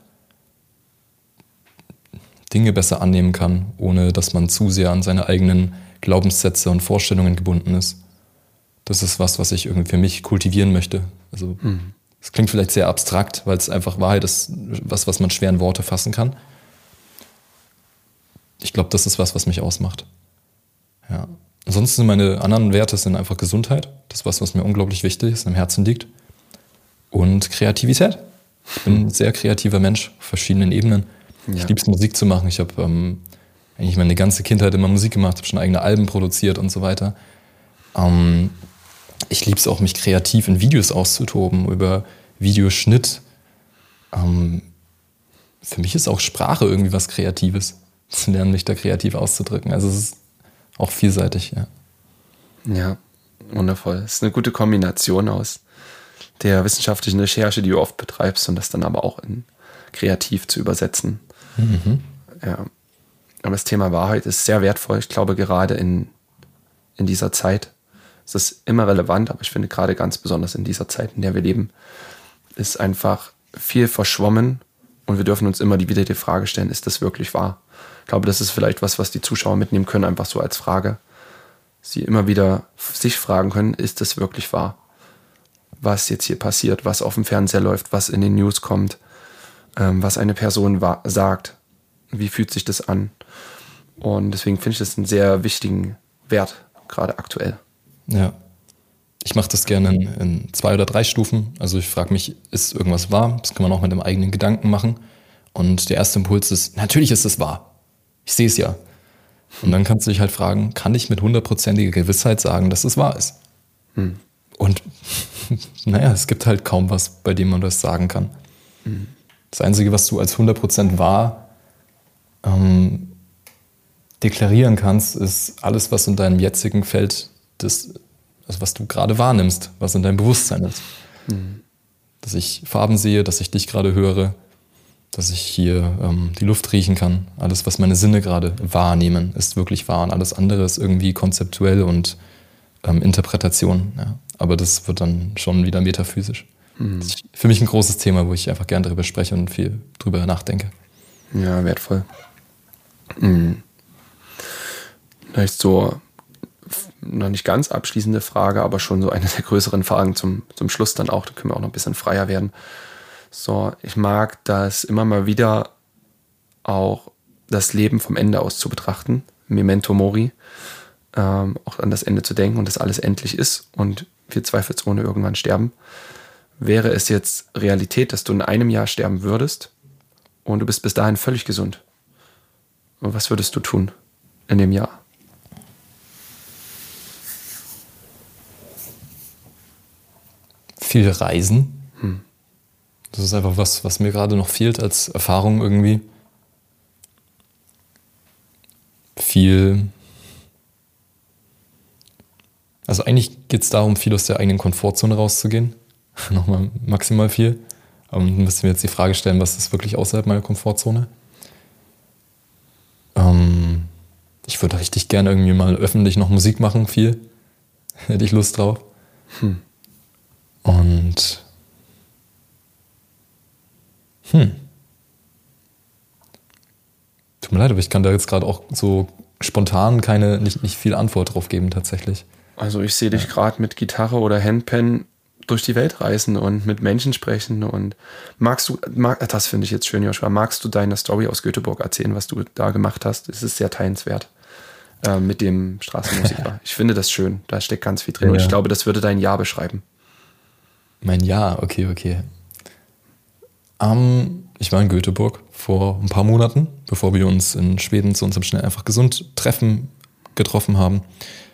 S2: Dinge besser annehmen kann, ohne dass man zu sehr an seine eigenen Glaubenssätze und Vorstellungen gebunden ist. Das ist was, was ich irgendwie für mich kultivieren möchte. Also mhm. Es klingt vielleicht sehr abstrakt, weil es einfach Wahrheit ist, was, was man schwer in Worte fassen kann. Ich glaube, das ist was, was mich ausmacht. Ja. Ansonsten meine anderen Werte sind einfach Gesundheit. Das ist was, was mir unglaublich wichtig ist, am Herzen liegt. Und Kreativität. Ich bin ein sehr kreativer Mensch auf verschiedenen Ebenen. Ja. Ich liebe es, Musik zu machen. Ich habe ähm, eigentlich meine ganze Kindheit immer Musik gemacht, habe schon eigene Alben produziert und so weiter. Ähm, Ich liebe es auch, mich kreativ in Videos auszutoben, über Videoschnitt. Ähm, für mich ist auch Sprache irgendwie was Kreatives, zu lernen, mich da kreativ auszudrücken. Also es ist auch vielseitig, ja.
S1: Ja, wundervoll. Es ist eine gute Kombination aus der wissenschaftlichen Recherche, die du oft betreibst, und das dann aber auch in kreativ zu übersetzen. Mhm. Ja. Aber das Thema Wahrheit ist sehr wertvoll. Ich glaube, gerade in, in dieser Zeit ist es immer relevant, aber ich finde gerade ganz besonders in dieser Zeit, in der wir leben, ist einfach viel verschwommen und wir dürfen uns immer wieder die Frage stellen, ist das wirklich wahr? Ich glaube, das ist vielleicht was, was die Zuschauer mitnehmen können, einfach so als Frage. Sie immer wieder sich fragen können, ist das wirklich wahr? Was jetzt hier passiert, was auf dem Fernseher läuft, was in den News kommt, ähm, was eine Person wa- sagt, wie fühlt sich das an? Und deswegen finde ich das einen sehr wichtigen Wert, gerade aktuell.
S2: Ja. Ich mache das gerne in, in zwei oder drei Stufen. Also ich frage mich, ist irgendwas wahr? Das kann man auch mit dem eigenen Gedanken machen. Und der erste Impuls ist, natürlich ist es wahr. Ich sehe es ja. Und dann kannst du dich halt fragen, kann ich mit hundertprozentiger Gewissheit sagen, dass es wahr ist? Hm. Und naja, es gibt halt kaum was, bei dem man das sagen kann. Hm. Das Einzige, was du als hundert Prozent wahr ähm, deklarieren kannst, ist alles, was in deinem jetzigen Feld des, also was du gerade wahrnimmst, was in deinem Bewusstsein ist. Mhm. Dass ich Farben sehe, dass ich dich gerade höre, dass ich hier ähm, die Luft riechen kann. Alles, was meine Sinne gerade wahrnehmen, ist wirklich wahr. Und alles andere ist irgendwie konzeptuell und ähm, Interpretation. Ja. Aber das wird dann schon wieder metaphysisch. Mhm. Das ist für mich ein großes Thema, wo ich einfach gern darüber spreche und viel drüber nachdenke.
S1: Ja, wertvoll. Mhm. Vielleicht so noch nicht ganz abschließende Frage, aber schon so eine der größeren Fragen zum, zum Schluss dann auch. Da können wir auch noch ein bisschen freier werden. So, ich mag das immer mal wieder auch das Leben vom Ende aus zu betrachten. Memento Mori. Ähm, auch an das Ende zu denken und dass alles endlich ist und wir zweifelsohne irgendwann sterben. Wäre es jetzt Realität, dass du in einem Jahr sterben würdest und du bist bis dahin völlig gesund? Und was würdest du tun in dem Jahr?
S2: Viel reisen. Hm. Das ist einfach was, was mir gerade noch fehlt als Erfahrung irgendwie. Viel. Also eigentlich geht es darum, viel aus der eigenen Komfortzone rauszugehen. Nochmal maximal viel. Aber dann müssen wir jetzt die Frage stellen, was ist wirklich außerhalb meiner Komfortzone? Ähm, ich würde richtig gerne irgendwie mal öffentlich noch Musik machen, viel. Hätte ich Lust drauf. Hm. Und hm. Tut mir leid, aber ich kann da jetzt gerade auch so spontan keine, nicht, nicht viel Antwort drauf geben tatsächlich.
S1: Also ich sehe dich gerade mit Gitarre oder Handpan durch die Welt reisen und mit Menschen sprechen. Und magst du, mag, das finde ich jetzt schön, Joshua, magst du deine Story aus Göteborg erzählen, was du da gemacht hast? Es ist sehr teilenswert äh, mit dem Straßenmusiker. Ich finde das schön, da steckt ganz viel drin. Ja. Und ich glaube, das würde dein Jahr beschreiben.
S2: Mein Jahr, okay, okay. Um, ich war in Göteborg vor ein paar Monaten, bevor wir uns in Schweden zu unserem Schnell einfach gesund Treffen getroffen haben.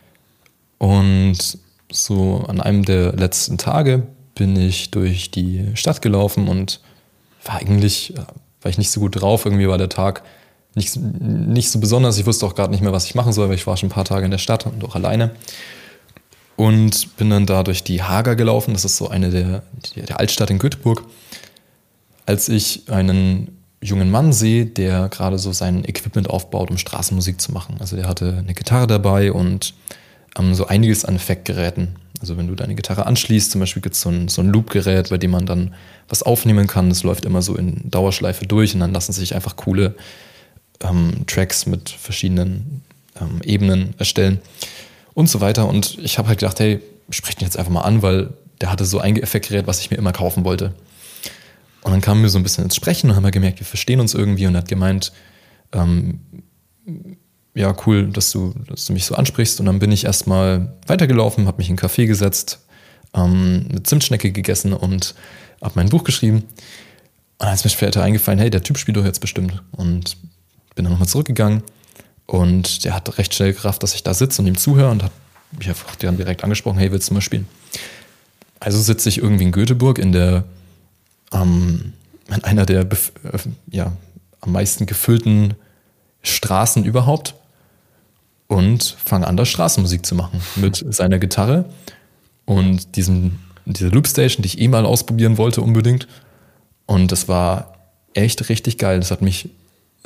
S2: Und so an einem der letzten Tage bin ich durch die Stadt gelaufen und war eigentlich, war ich nicht so gut drauf. Irgendwie war der Tag nicht, nicht so besonders. Ich wusste auch gerade nicht mehr, was ich machen soll, weil ich war schon ein paar Tage in der Stadt und auch alleine. Und bin dann da durch die Haga gelaufen. Das ist so eine der, der Altstadt in Göteborg. Als ich einen jungen Mann sehe, der gerade so sein Equipment aufbaut, um Straßenmusik zu machen. Also der hatte eine Gitarre dabei und ähm, so einiges an Effektgeräten. Also wenn du deine Gitarre anschließt, zum Beispiel gibt es so ein, so ein Loop-Gerät, bei dem man dann was aufnehmen kann. Das läuft immer so in Dauerschleife durch und dann lassen sich einfach coole ähm, Tracks mit verschiedenen ähm, Ebenen erstellen. Und so weiter. Und ich habe halt gedacht, hey, sprech den jetzt einfach mal an, weil der hatte so ein Effektgerät, was ich mir immer kaufen wollte. Und dann kamen wir so ein bisschen ins Sprechen und haben wir gemerkt, wir verstehen uns irgendwie. Und er hat gemeint, ähm, ja, cool, dass du, dass du mich so ansprichst. Und dann bin ich erstmal weitergelaufen, habe mich in einen Café gesetzt, ähm, eine Zimtschnecke gegessen und habe mein Buch geschrieben. Und dann ist mir später eingefallen, hey, der Typ spielt doch jetzt bestimmt. Und bin dann nochmal zurückgegangen. Und der hat recht schnell gerafft, dass ich da sitze und ihm zuhöre und hat mich einfach dann direkt angesprochen, hey, willst du mal spielen? Also sitze ich irgendwie in Göteborg in der ähm, in einer der bef- äh, ja, am meisten gefüllten Straßen überhaupt und fange an, da Straßenmusik zu machen mit seiner Gitarre und diesem, dieser Loopstation, die ich eh mal ausprobieren wollte unbedingt. Und das war echt richtig geil. Das hat mich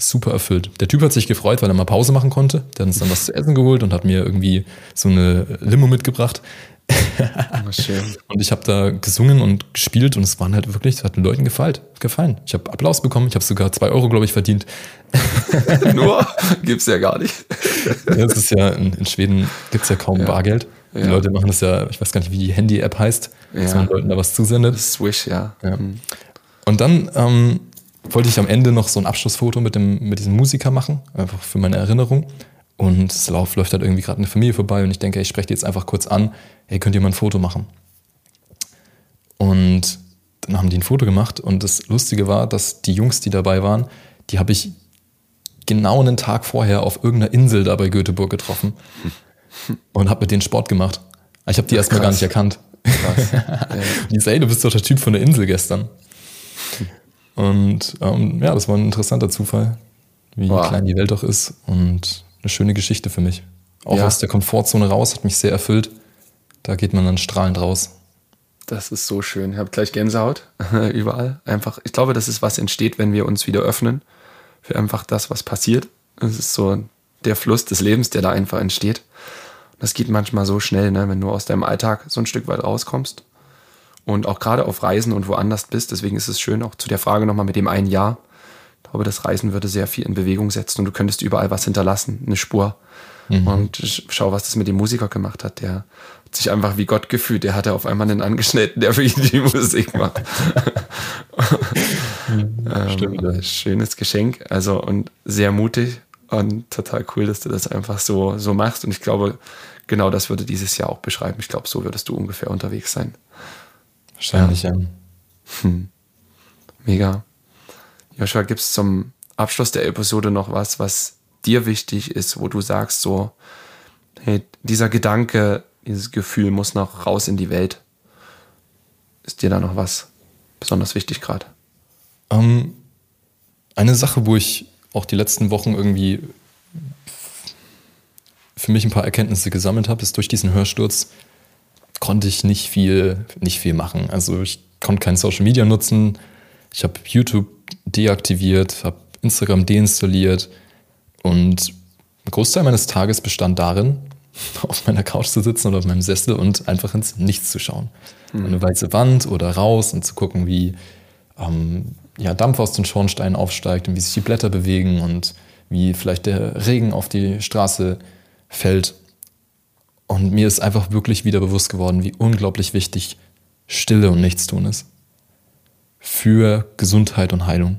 S2: super erfüllt. Der Typ hat sich gefreut, weil er mal Pause machen konnte. Der hat uns dann was zu essen geholt und hat mir irgendwie so eine Limo mitgebracht.
S1: Schön.
S2: Und ich habe da gesungen und gespielt und es waren halt wirklich, es hat den Leuten gefallen. gefallen. Ich habe Applaus bekommen, ich habe sogar zwei Euro, glaube ich, verdient.
S1: Nur? Gibt's ja gar nicht.
S2: Das ist ja, in, in Schweden gibt's ja kaum
S1: ja.
S2: Bargeld. Die
S1: ja.
S2: Leute machen das ja, ich weiß gar nicht, wie die Handy-App heißt,
S1: ja.
S2: dass man Leuten da was zusendet.
S1: Swish, ja.
S2: ja. Und dann ähm, wollte ich am Ende noch so ein Abschlussfoto mit, dem, mit diesem Musiker machen, einfach für meine Erinnerung. Und es läuft, läuft halt irgendwie gerade eine Familie vorbei und ich denke, ich spreche die jetzt einfach kurz an, hey, könnt ihr mal ein Foto machen? Und dann haben die ein Foto gemacht und das Lustige war, dass die Jungs, die dabei waren, die habe ich genau einen Tag vorher auf irgendeiner Insel da bei Göteborg getroffen und habe mit denen Sport gemacht. Ich habe die erstmal gar nicht erkannt. Krass. Ja. Und die sagen, hey, du bist doch der Typ von der Insel gestern. Und ähm, ja, das war ein interessanter Zufall, wie wow. klein die Welt doch ist und eine schöne Geschichte für mich. Auch ja. aus der Komfortzone raus, hat mich sehr erfüllt. Da geht man dann strahlend raus.
S1: Das ist so schön. Ich habe gleich Gänsehaut überall. Einfach, ich glaube, das ist, was entsteht, wenn wir uns wieder öffnen für einfach das, was passiert. Es ist so der Fluss des Lebens, der da einfach entsteht. Das geht manchmal so schnell, ne, wenn du aus deinem Alltag so ein Stück weit rauskommst und auch gerade auf Reisen und woanders bist. Deswegen ist es schön, auch zu der Frage nochmal mit dem einen Jahr. Ich glaube, das Reisen würde sehr viel in Bewegung setzen und du könntest überall was hinterlassen, eine Spur. Mhm. Und schau, was das mit dem Musiker gemacht hat. Der hat sich einfach wie Gott gefühlt. Der hatte auf einmal einen Angestellten, der für ihn die Musik macht.
S2: Stimmt.
S1: ähm, schönes Geschenk. Also und sehr mutig und total cool, dass du das einfach so, so machst. Und ich glaube, genau das würde dieses Jahr auch beschreiben. Ich glaube, so würdest du ungefähr unterwegs sein.
S2: Wahrscheinlich, ja. ja.
S1: Hm. Mega. Joshua, gibt es zum Abschluss der Episode noch was, was dir wichtig ist, wo du sagst so, hey, dieser Gedanke, dieses Gefühl muss noch raus in die Welt? Ist dir da noch was besonders wichtig gerade?
S2: Um, eine Sache, wo ich auch die letzten Wochen irgendwie für mich ein paar Erkenntnisse gesammelt habe, ist durch diesen Hörsturz konnte ich nicht viel, nicht viel machen. Also ich konnte kein Social Media nutzen, ich habe YouTube deaktiviert, habe Instagram deinstalliert und ein Großteil meines Tages bestand darin, auf meiner Couch zu sitzen oder auf meinem Sessel und einfach ins Nichts zu schauen. Mhm. Eine weiße Wand oder raus und zu gucken, wie ähm, ja, Dampf aus den Schornsteinen aufsteigt und wie sich die Blätter bewegen und wie vielleicht der Regen auf die Straße fällt. Und mir ist einfach wirklich wieder bewusst geworden, wie unglaublich wichtig Stille und Nichtstun ist. Für Gesundheit und Heilung.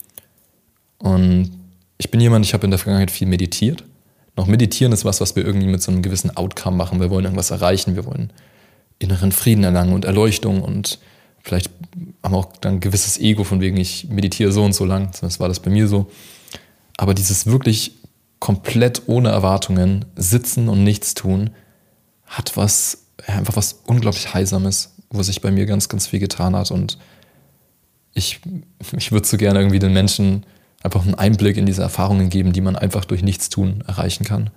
S2: Und ich bin jemand, ich habe in der Vergangenheit viel meditiert. Noch meditieren ist was, was wir irgendwie mit so einem gewissen Outcome machen. Wir wollen irgendwas erreichen, wir wollen inneren Frieden erlangen und Erleuchtung und vielleicht haben wir auch dann ein gewisses Ego von wegen, ich meditiere so und so lang. Das war das bei mir so. Aber dieses wirklich komplett ohne Erwartungen sitzen und nichts tun, hat was, ja, einfach was unglaublich Heilsames, wo sich bei mir ganz, ganz viel getan hat. Und ich, ich würde so gerne irgendwie den Menschen einfach einen Einblick in diese Erfahrungen geben, die man einfach durch Nichtstun erreichen kann.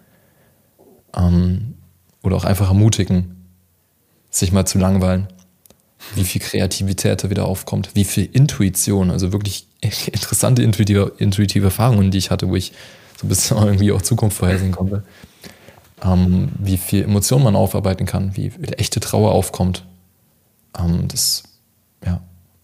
S2: Ähm, oder auch einfach ermutigen, sich mal zu langweilen. Wie viel Kreativität da wieder aufkommt, wie viel Intuition, also wirklich interessante intuitive, intuitive Erfahrungen, die ich hatte, wo ich so ein bisschen irgendwie auch Zukunft vorhersehen konnte. Ähm, wie viel Emotion man aufarbeiten kann, wie echte Trauer aufkommt. Ähm, das, ja,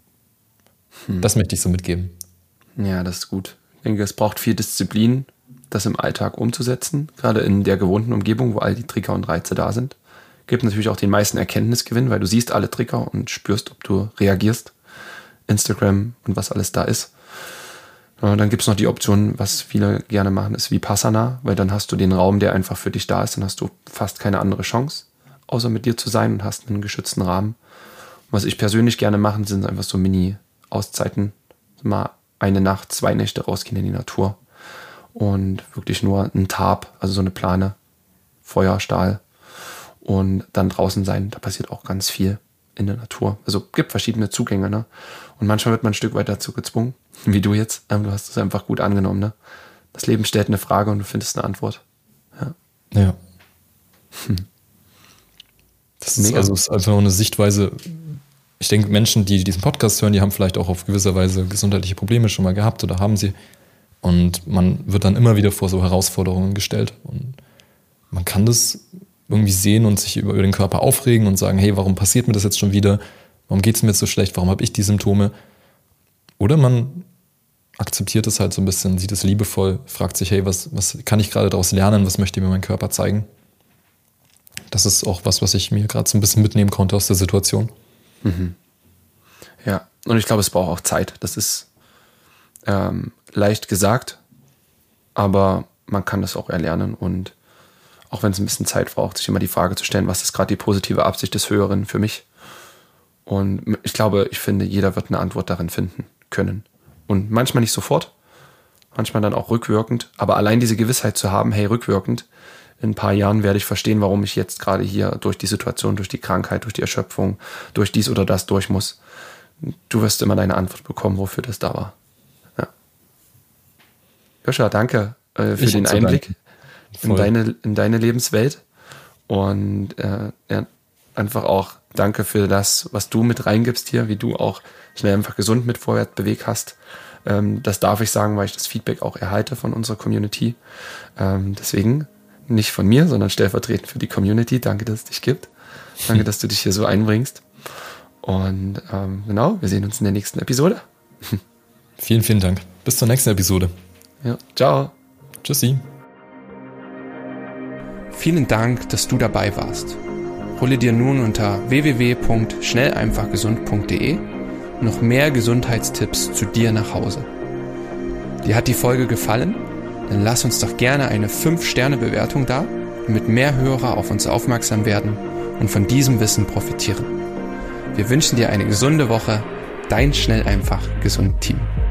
S2: hm. das möchte ich so mitgeben.
S1: Ja, das ist gut. Ich denke, es braucht viel Disziplin, das im Alltag umzusetzen, gerade in der gewohnten Umgebung, wo all die Trigger und Reize da sind. Gibt natürlich auch den meisten Erkenntnisgewinn, weil du siehst alle Trigger und spürst, ob du reagierst. Instagram und was alles da ist. Und dann gibt es noch die Option, was viele gerne machen, ist Vipassana, weil dann hast du den Raum, der einfach für dich da ist, dann hast du fast keine andere Chance, außer mit dir zu sein und hast einen geschützten Rahmen. Und was ich persönlich gerne mache, sind einfach so Mini-Auszeiten. Mal eine Nacht, zwei Nächte rausgehen in die Natur und wirklich nur ein Tarp, also so eine Plane, Feuer, Stahl und dann draußen sein. Da passiert auch ganz viel in der Natur. Also gibt verschiedene Zugänge, ne? Und manchmal wird man ein Stück weit dazu gezwungen, wie du jetzt. Du hast es einfach gut angenommen, ne? Das Leben stellt eine Frage und du findest eine Antwort. Ja.
S2: Ja. Hm. Das ist, also ist einfach eine Sichtweise. Ich denke, Menschen, die diesen Podcast hören, die haben vielleicht auch auf gewisser Weise gesundheitliche Probleme schon mal gehabt oder haben sie. Und man wird dann immer wieder vor so Herausforderungen gestellt. Und man kann das irgendwie sehen und sich über, über den Körper aufregen und sagen, hey, warum passiert mir das jetzt schon wieder? Warum geht es mir jetzt so schlecht? Warum habe ich die Symptome? Oder man akzeptiert es halt so ein bisschen, sieht es liebevoll, fragt sich, hey, was, was kann ich gerade daraus lernen? Was möchte mir mein Körper zeigen? Das ist auch was, was ich mir gerade so ein bisschen mitnehmen konnte aus der Situation.
S1: Mhm. Ja, und ich glaube, es braucht auch Zeit. Das ist ähm, leicht gesagt, aber man kann das auch erlernen. Und auch wenn es ein bisschen Zeit braucht, sich immer die Frage zu stellen, was ist gerade die positive Absicht des Höheren für mich? Und ich glaube, ich finde, jeder wird eine Antwort darin finden können. Und manchmal nicht sofort, manchmal dann auch rückwirkend. Aber allein diese Gewissheit zu haben, hey, rückwirkend, in ein paar Jahren werde ich verstehen, warum ich jetzt gerade hier durch die Situation, durch die Krankheit, durch die Erschöpfung, durch dies oder das durch muss. Du wirst immer deine Antwort bekommen, wofür das da war. Ja. Joshua, danke äh, für ich den Einblick in deine, in deine Lebenswelt. Und äh, ja, einfach auch danke für das, was du mit reingibst hier, wie du auch schnell einfach gesund mit vorwärts bewegt hast. Ähm, das darf ich sagen, weil ich das Feedback auch erhalte von unserer Community. Ähm, deswegen nicht von mir, sondern stellvertretend für die Community. Danke, dass es dich gibt. Danke, dass du dich hier so einbringst. Und ähm, genau, wir sehen uns in der nächsten Episode.
S2: Vielen, vielen Dank. Bis zur nächsten Episode.
S1: Ja, ciao.
S2: Tschüssi.
S1: Vielen Dank, dass du dabei warst. Hole dir nun unter w w w punkt schnell einfach gesund punkt d e noch mehr Gesundheitstipps zu dir nach Hause. Dir hat die Folge gefallen? Dann lass uns doch gerne eine fünf Sterne Bewertung da, damit mehr Hörer auf uns aufmerksam werden und von diesem Wissen profitieren. Wir wünschen dir eine gesunde Woche. Dein Schnell einfach gesund Team.